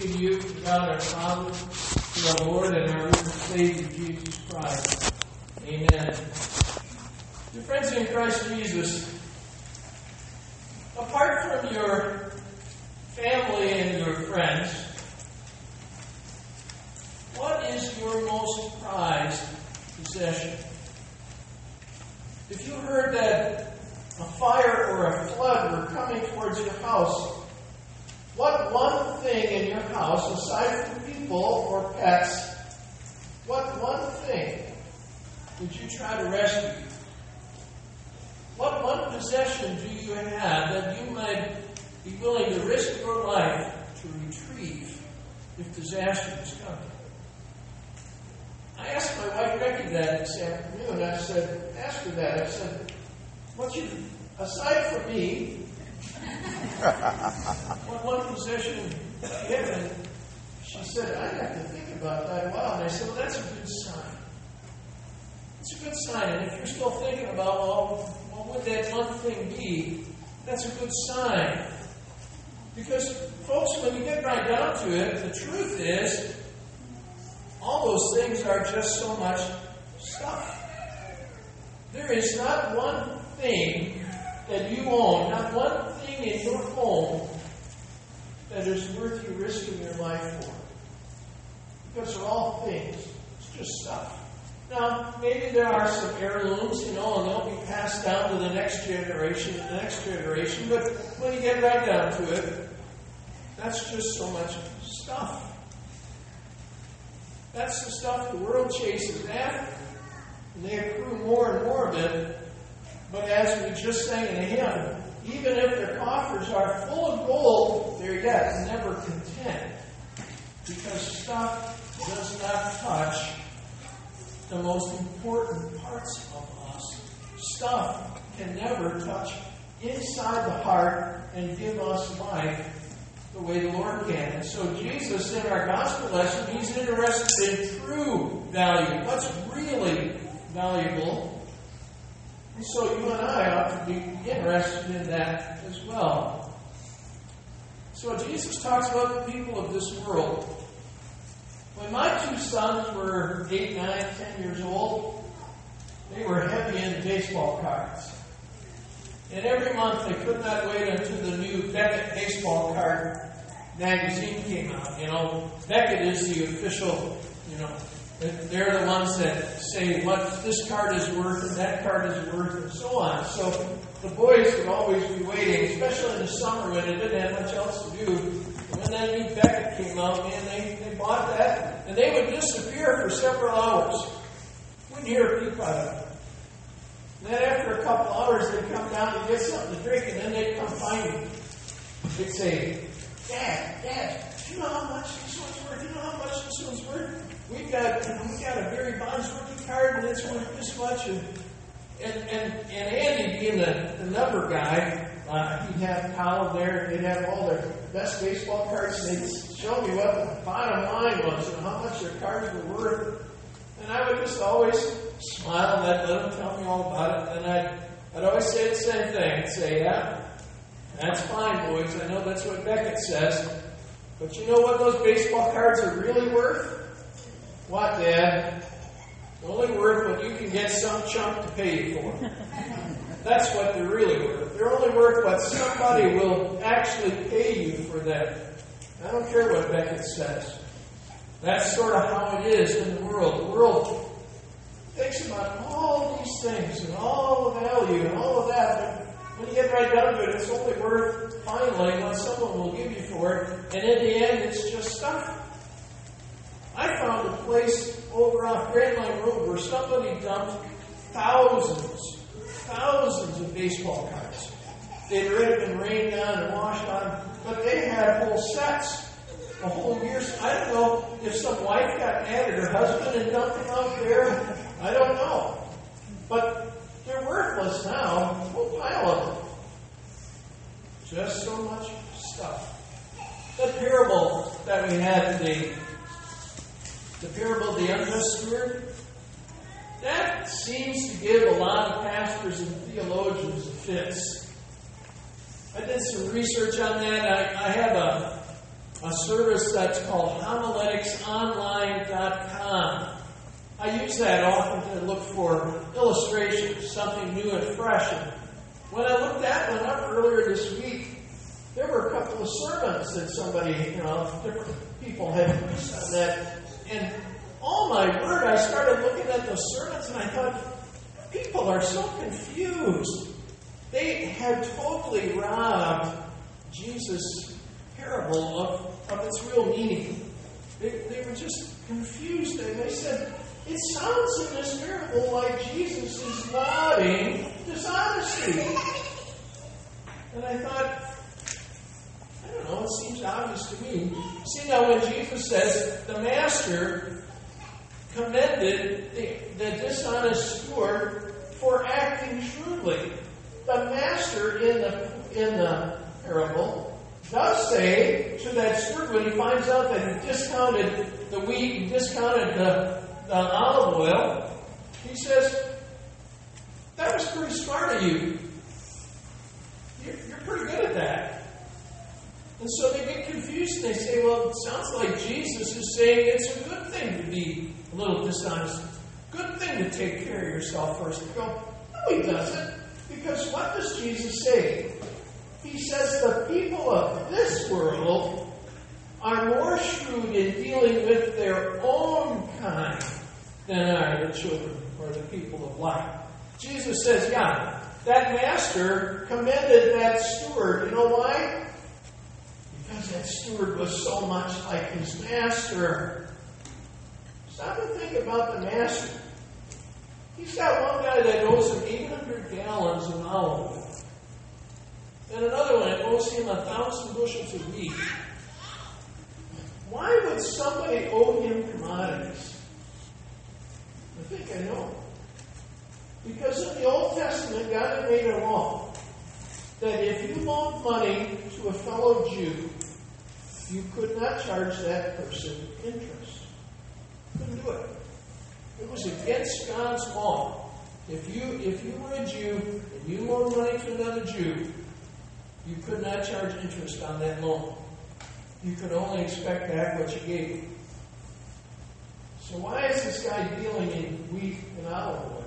to you, God our Father, to our Lord and our Savior, Jesus Christ. Amen. Dear friends in Christ Jesus, apart from your family and your friends, what is your most prized possession? If you heard that a fire or a flood were coming towards your house, what one thing in your house, aside from people or pets, what one thing would you try to rescue? What one possession do you have that you might be willing to risk your life to retrieve if disaster is coming? I asked my wife Becky that this afternoon. I said, ask her that. I said, aside from me, what one possession do you have? And she said, I have to think about that a while. And I said, well, that's a good sign. It's a good sign. And if you're still thinking about, well, what would that one thing be? That's a good sign. Because, folks, when you get right down to it, the truth is, all those things are just so much stuff. There is not one thing that you own, not one thing in your home that is worth you risking your life for. Because they're all things. It's just stuff. Now, maybe there are some heirlooms, and they'll be passed down to the next generation, but when you get right down to it, that's just so much stuff. That's the stuff the world chases after. And they accrue more and more of it. But as we just sang in a hymn, even if their coffers are full of gold, they're yet never content. Because stuff does not touch the most important parts of us. Stuff can never touch inside the heart and give us life the way the Lord can. And so Jesus, in our gospel lesson, he's interested in true value. What's really valuable? And so you and I ought to be interested in that as well. So Jesus talks about the people of this world. When my two sons were 8, 9, 10 years old, they were heavy into baseball cards. And every month they could not wait until the new Beckett baseball card magazine came out. Beckett is the official, they're the ones that say what this card is worth and that card is worth and so on. So the boys would always be waiting, especially in the summer when they didn't have much else to do. When that new Beckett came out, man, they bought that, and they would disappear for several hours. Wouldn't hear a peep out of it. And then after a couple hours, they'd come down to get something to drink, and then they'd come find me. They'd say, Dad, do you know how much this one's worth? Do you know how much this one's worth? We got a Barry Bonds rookie card, and it's worth this much. And Andy, being the number guy, he'd have Kyle there, they'd have all their best baseball cards, and they'd show me what the bottom line was and how much their cards were worth. And I would just always smile, and I'd let them tell me all about it. And I'd always say the same thing. I'd say, yeah, that's fine, boys. I know that's what Beckett says. But you know what those baseball cards are really worth? What, Dad? They're only worth what you can get some chump to pay you for. That's what they're really worth. They're only worth what somebody will actually pay you for them. I don't care what Beckett says. That's sort of how it is in the world. The world thinks about all these things and all the value and all of that, but when you get right down to it, it's only worth finally what someone will give you for it, and in the end, it's just stuff. I found a place over off Grand Line Road where somebody dumped thousands of baseball cards. They'd already been rained on and washed on, but they had whole sets, a whole year's. I don't know if some wife got mad at her husband and dumped them out there. I don't know. But they're worthless now, a whole pile of them. Just so much stuff. The parable that we had today, the parable of the unjust steward, that seems to give a lot of pastors and theologians fits. I did some research on that. I have a service that's called homileticsonline.com. I use that often to look for illustrations, something new and fresh. And when I looked that one up earlier this week, there were a couple of sermons that somebody, different people had used on that. And oh my word, I started looking at those sermons and I thought, people are so confused. They had totally robbed Jesus' parable of its real meaning. They were just confused. And they said, it sounds in this parable like Jesus is lauding dishonesty. And I thought, I don't know, it seems obvious to me. See, now when Jesus says, the master commended the dishonest steward for acting shrewdly. The master in the parable does say to that steward when he finds out that he discounted the wheat and discounted the olive oil, he says, that was pretty smart of you. You're pretty good at that. And so they get confused and they say, well, it sounds like Jesus is saying it's a good thing to be a little dishonest. Good thing to take care of yourself first. You go, no, he doesn't. Because what does Jesus say? He says the people of this world are more shrewd in dealing with their own kind than are the children or the people of light. Jesus says, yeah, that master commended that steward. You know why? Because that steward was so much like his master. Stop and think about the master. He's got one guy that owes him 800 gallons of olive oil. And another one that owes him 1,000 bushels of wheat. Why would somebody owe him commodities? I think I know. Because in the Old Testament, God had made a law that if you loaned money to a fellow Jew, you could not charge that person interest. Couldn't do it. It was against God's law. If you were a Jew and you loaned money to another Jew, you could not charge interest on that loan. You could only expect back what you gave him. So why is this guy dealing in wheat and olive oil?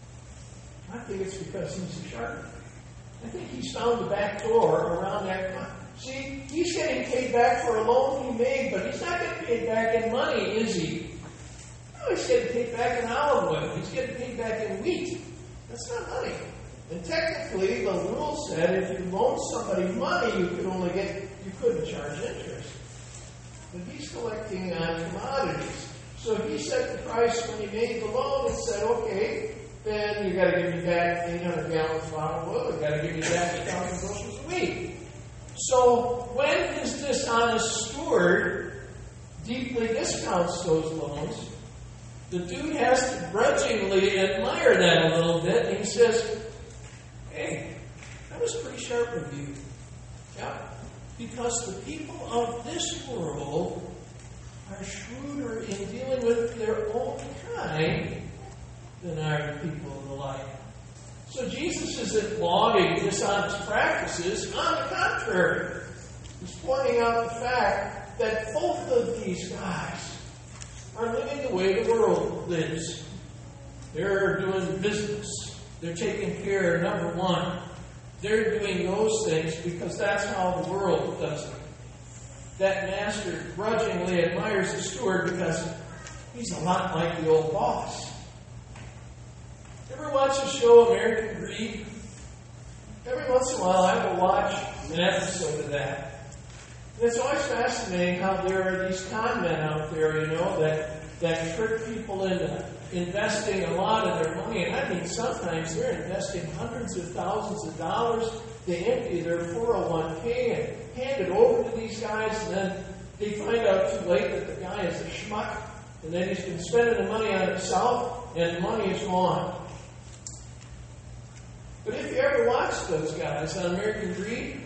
I think it's because he's a shark. I think he's found the back door around that money. See, he's getting paid back for a loan he made, but he's not getting paid back in money, is he? No, he's getting paid back in olive oil. He's getting paid back in wheat. That's not money. And technically, the rule said if you loaned somebody money, you couldn't charge interest. But he's collecting on commodities. So he set the price when he made the loan and said, okay, then you got to give me back 800 gallons of olive oil. You got to give me back 1,000 bushels of wheat. So when his dishonest steward deeply discounts those loans, the dude has to grudgingly admire that a little bit, and he says, hey, that was pretty sharp of you. Yeah, because the people of this world are shrewder in dealing with their own kind than are the people of the light. So Jesus isn't lauding dishonest practices. On the contrary, he's pointing out the fact that both of these guys are living the way the world lives. They're doing business. They're taking care, number one. They're doing those things because that's how the world does it. That master grudgingly admires the steward because he's a lot like the old boss. Ever watch the show American Greed? Every once in a while I will watch an episode of that. And it's always fascinating how there are these con men out there, that trick people into investing a lot of their money. And I mean, sometimes they're investing hundreds of thousands of dollars. They empty their 401k and hand it over to these guys, and then they find out too late that the guy is a schmuck, and then he's been spending the money on himself, and the money is gone. But if you ever watch those guys on American Greed,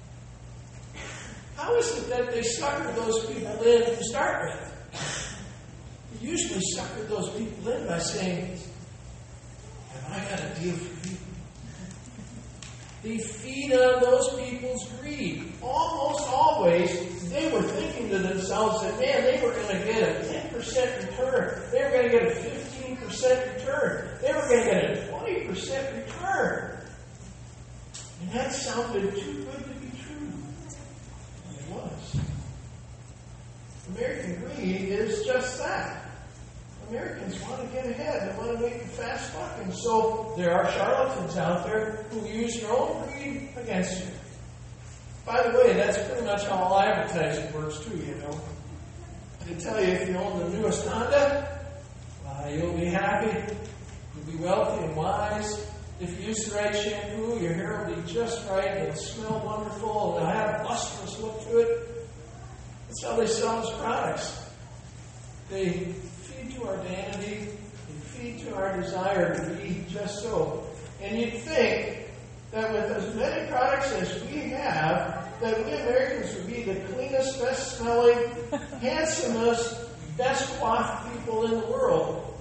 how is it that they sucker those people in to start with? They usually sucker those people in by saying, have I got a deal for you? They feed on those people's greed. Almost always, they were thinking to themselves that, man, they were going to get a 10% return. They were going to get a 15% return. They were going to get a 20% return. And that sounded too good to be true. And it was. American greed is just that. Americans want to get ahead. They want to make a fast buck. And so there are charlatans out there who use your own greed against you. By the way, that's pretty much how all advertising works too, you know. They tell you if you own the newest Honda, you'll be happy, you'll be wealthy and wise. If you use the right shampoo, your hair will be just right, it'll smell wonderful, it'll have a lustrous look to it. That's how they sell those products. They feed to our vanity, they feed to our desire to be just so. And you'd think that with as many products as we have, that we Americans would be the cleanest, best smelling, handsomest, best coiffed people in the world.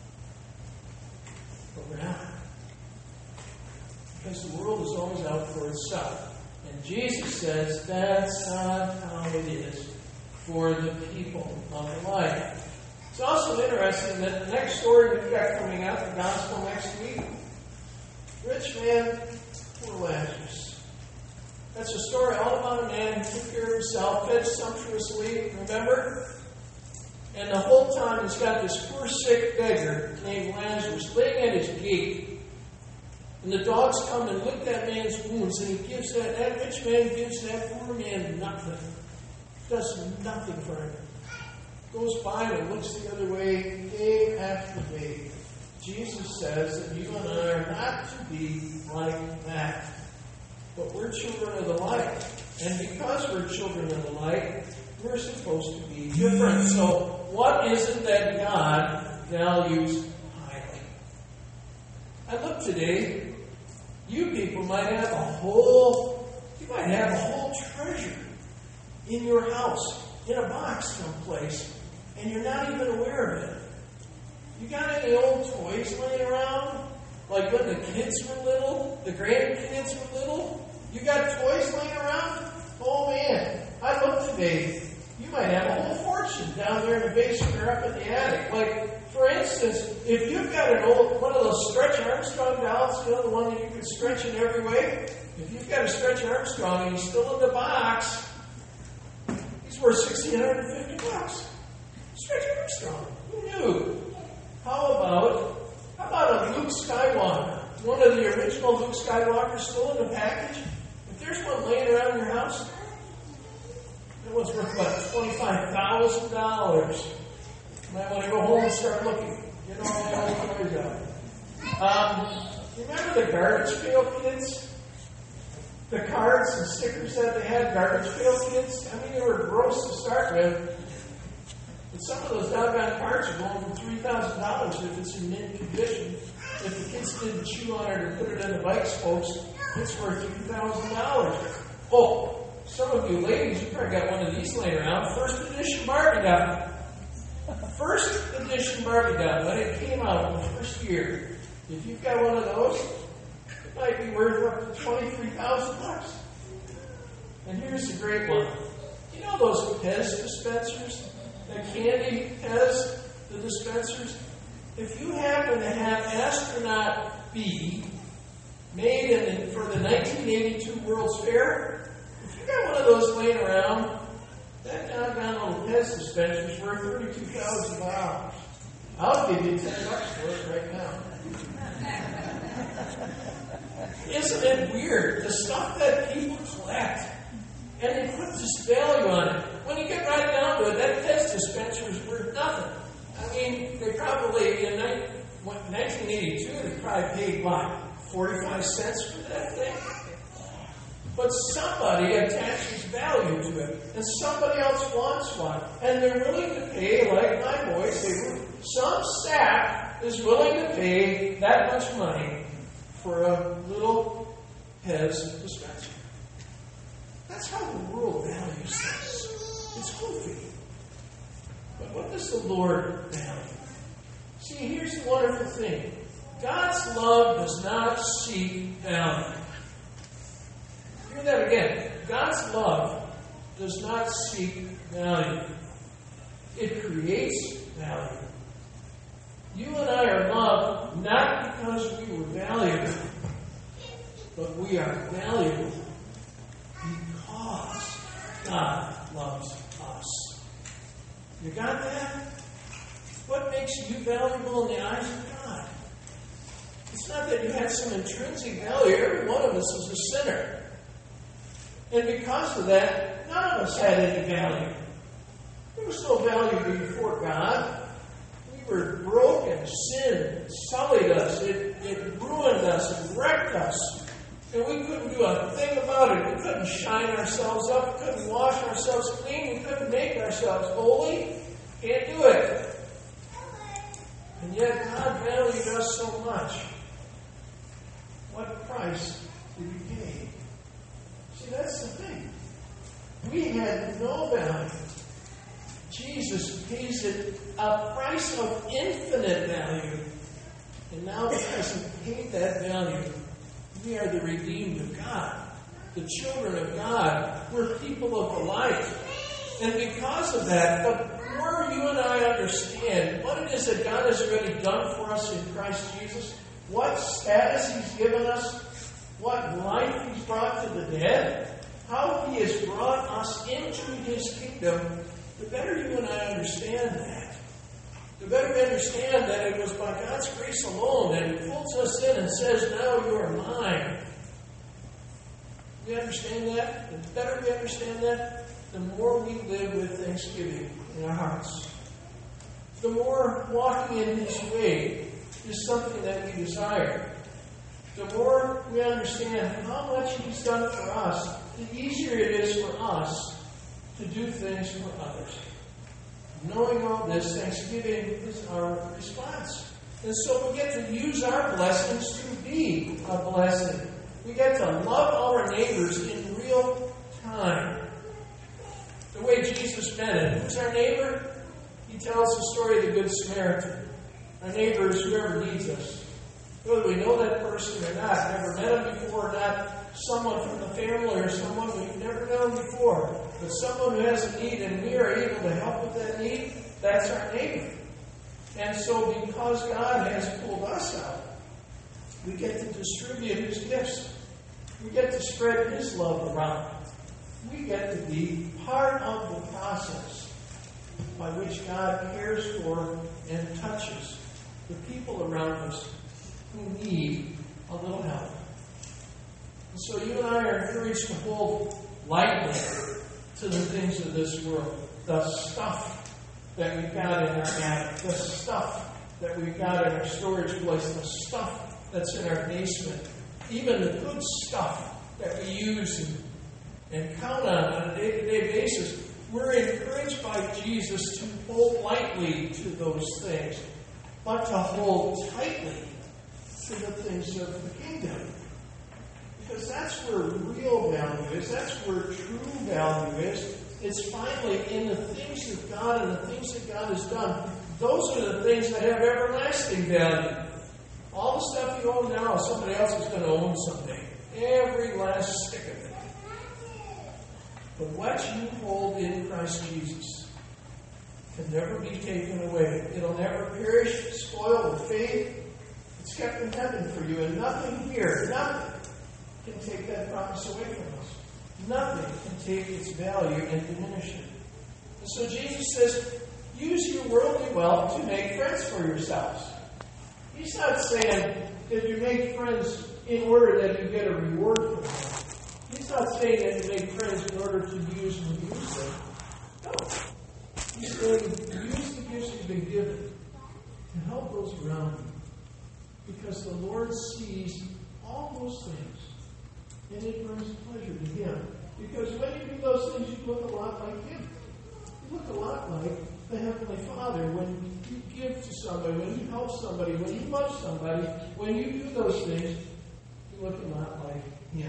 But we're not. Because the world is always out for itself. And Jesus says that's not how it is for the people of life. It's also interesting that the next story we've got coming out, the gospel next week, rich man, poor Lazarus. That's a story all about a man who took care of himself, fed sumptuously, remember? And the whole time he's got this poor sick beggar named Lazarus laying at his gate. And the dogs come and lick that man's wounds, and he gives that rich man gives that poor man nothing. Does nothing for him. Goes by and looks the other way day after day. Jesus says that you and I are not to be like that. But we're children of the light. And because we're children of the light, we're supposed to be different. So what is it that God values highly? I look today, you people might have a whole treasure in your house, in a box someplace, and you're not even aware of it. You got any old toys laying around? Like when the kids were little, the grandkids were little? You got toys laying around? Oh man, I look today, you might have a whole fortune down there in the basement or up in the attic. Like, for instance, if you've got one of those Stretch Armstrong dolls, the one that you can stretch in every way, if you've got a Stretch Armstrong and he's still in the box, he's worth $1,650. Stretch Armstrong. Who knew? How about a Luke Skywalker? One of the original Luke Skywalkers still in the package? If there's one laying around in your house, that one's worth about $25,000. You might want to go home and start looking. Get all the old toys out. Remember the garbage pail kids? The cards and stickers that they had, garbage pail kids? I mean, they were gross to start with. But some of those doggone cards are going for $3,000 if it's in mint condition. If the kids didn't chew on it or put it in the bike spokes, it's worth $3,000. Oh, some of you ladies, you probably got one of these laying around. First edition Barbie doll. First edition Barbie doll, when it came out in the first year. If you've got one of those, it might be worth up to $23,000. And here's the great one. You know those Pez dispensers? The candy Pez, the dispensers? If you happen to have Astronaut B made for the 1982 World's Fair, if you got one of those laying around, that doggone little Pez dispenser is worth $32,000. I'll give you $10 for it right now. Isn't it weird? The stuff that people collect, and they put this value on it. When you get right down to it, that Pez dispenser is worth nothing. I mean, they probably, in 1982, they probably paid, what, 45 cents for that thing? But somebody attaches value to it, and somebody else wants one, and they're willing to pay, like my boys, some sap is willing to pay that much money for a little Pez dispenser. That's how the world values this. It's goofy. But what does the Lord value? See, here's the wonderful thing. God's love does not seek value. Hear that again. God's love does not seek value. It creates value. You and I are loved not because we were valuable, but we are valuable because God loves us. You got that? What makes you valuable in the eyes of God? It's not that you had some intrinsic value. Every one of us is a sinner. And because of that, none of us had any value. There was no value before God. We were broken. Sin sullied us. It ruined us. It wrecked us. And we couldn't do a thing about it. We couldn't shine ourselves up. We couldn't wash ourselves clean. We couldn't make ourselves holy. Can't do it. And yet God valued us so much. What price did He pay? See, that's the thing. We had no value. Jesus pays it a price of infinite value. And now because He paid that value, we are the redeemed of God. The children of God. We're people of the light. And because of that, the more you and I understand what it is that God has already done for us in Christ Jesus, what status He's given us, what life He's brought to the dead, how He has brought us into His kingdom, the better you and I understand that. The better we understand that it was by God's grace alone that He pulls us in and says, now you are mine. We understand that? The better we understand that, the more we live with thanksgiving in our hearts. The more walking in His way is something that we desire. The more we understand how much He's done for us, the easier it is for us to do things for others. Knowing all this, thanksgiving is our response. And so we get to use our blessings to be a blessing. We get to love our neighbors in real time. The way Jesus meant it. Who's our neighbor? He tells the story of the Good Samaritan. Our neighbor is whoever needs us. Whether we know that person or not, never met him before or not, someone from the family or someone we've never known before, but someone who has a need and we are able to help with that need, that's our neighbor. And so because God has pulled us out, we get to distribute His gifts. We get to spread His love around. We get to be part of the process by which God cares for and touches the people around us who need a little help. And so you and I are encouraged to hold lightly to the things of this world. The stuff that we've got in our attic, the stuff that we've got in our storage place, the stuff that's in our basement, even the good stuff that we use and count on a day-to-day basis. We're encouraged by Jesus to hold lightly to those things, but to hold tightly to the things of the kingdom. Because that's where real value is. That's where true value is. It's finally in the things of God and the things that God has done. Those are the things that have everlasting value. All the stuff you own now, somebody else is going to own someday. Every last stick of it. But what you hold in Christ Jesus can never be taken away. It'll never perish, spoil, or fade. It's kept in heaven for you, and nothing here, nothing can take that promise away from us. Nothing can take its value and diminish it. And so Jesus says, use your worldly wealth to make friends for yourselves. He's not saying that you make friends in order that you get a reward from them. He's not saying that you make friends in order to use and abuse them. No. He's saying use the gifts you've been given to help those around you. Because the Lord sees all those things. And it brings pleasure to Him. Because when you do those things, you look a lot like Him. You look a lot like the Heavenly Father. When you give to somebody, when you help somebody, when you love somebody, when you do those things, you look a lot like Him.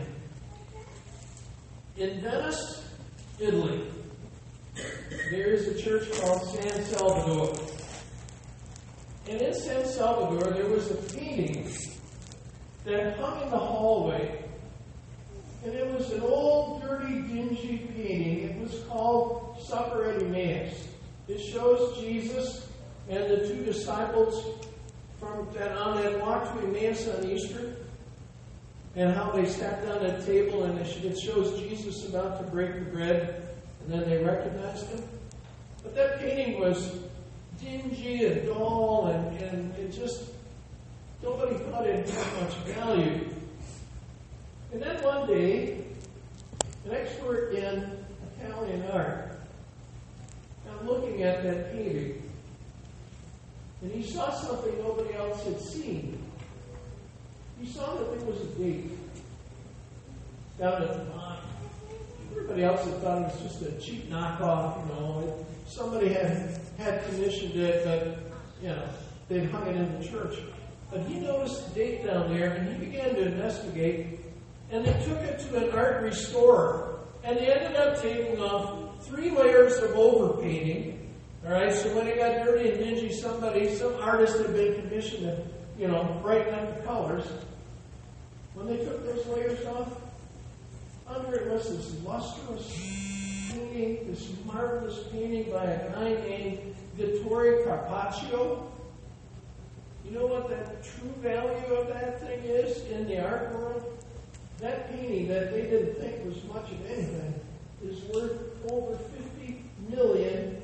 In Venice, Italy, there is a church called San Salvador. And in San Salvador, there was a painting that hung in the hallway. And it was an old, dirty, dingy painting. It was called Supper at Emmaus. It shows Jesus and the two disciples on that walk to Emmaus on Easter, and how they sat down at a table, and it shows Jesus about to break the bread, and then they recognized him. But that painting was dingy and dull, and it just, nobody thought it had much value. And then one day, an expert in Italian art got looking at that painting, and he saw something nobody else had seen. He saw that there was a date down at the bottom. Everybody else had thought it was just a cheap knockoff, Somebody had commissioned it, but, they'd hung it in the church. But he noticed the date down there, and he began to investigate, and they took it to an art restorer, and they ended up taking off 3 layers of overpainting. All right, so when it got dirty and dingy, some artist had been commissioned to, brighten up the colors. When they took those layers off, under it was this lustrous painting, this marvelous painting by a guy named Vittore Carpaccio. You know what the true value of that thing is in the art world? That painting that they didn't think was much of anything is worth over $50 million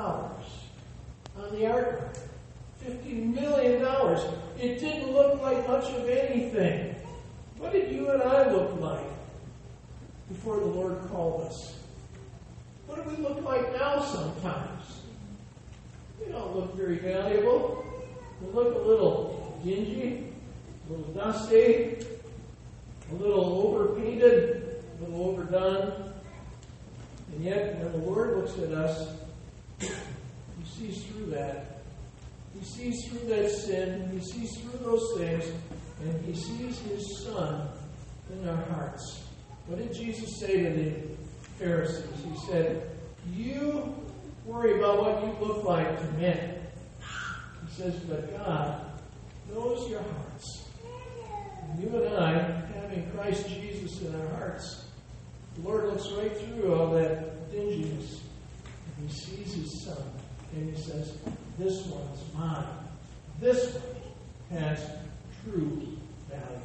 on the art market. $50 million. It didn't look like much of anything. What did you and I look like before the Lord called us? What do we look like now sometimes? We don't look very valuable. We look a little dingy, a little dusty, a little overpainted, a little overdone. And yet, when the Lord looks at us, He sees through that. He sees through that sin. He sees through those things. And He sees His Son in our hearts. What did Jesus say to the Pharisees? He said, you worry about what you look like to men. He says, but God knows your hearts. And you and I, having Christ Jesus in our hearts, the Lord looks right through all that dinginess. And He sees His Son. And He says, this one's mine. This one has true value.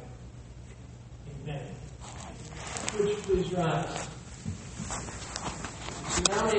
Amen. Would you please rise?